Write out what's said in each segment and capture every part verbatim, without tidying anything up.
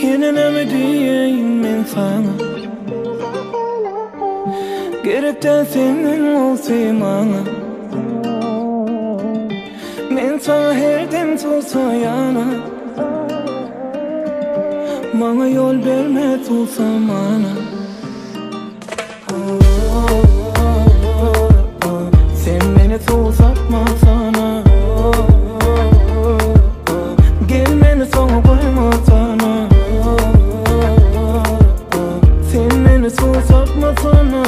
Yine ne mi diyeyim ben sana? Gerekten senin olsayım ana. Men sana her dem tutsa yana. Bana yol verme tutsam ana. Sen beni tutsatma sana. Gel beni sana koyma sana. Sen beni tutsatma sana.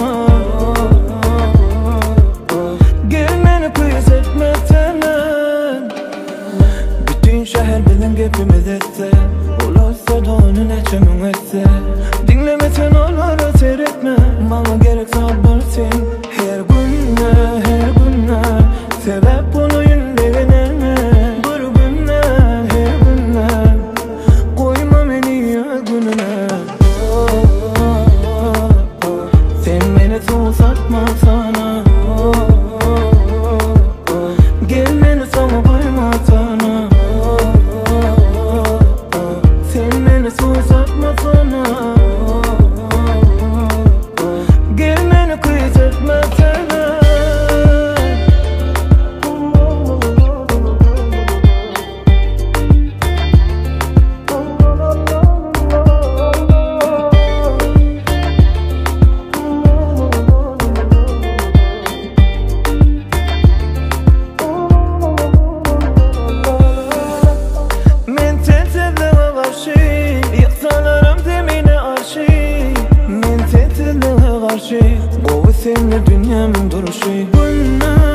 Gel beni kıyas etme sana. Bütün şehir bilen gepimiz etse, ulaşsa da onu neçemin etse. Dinlemesen onlara seyretme. Bana gerek sabır sen. Her günle, her günle sebep bunu yündevine. Bir günle, her günle koyma beni ya gününe. Sen beni tutsatma sana. Gel beni sana koyma sana. Sen beni tutsatma sana. Gel beni kıyas etme sana. Men tensizliğe karşı yıksalarım zemine arşı. Men tensizliğe karşı bu seninle dünyamın duruşu. Günah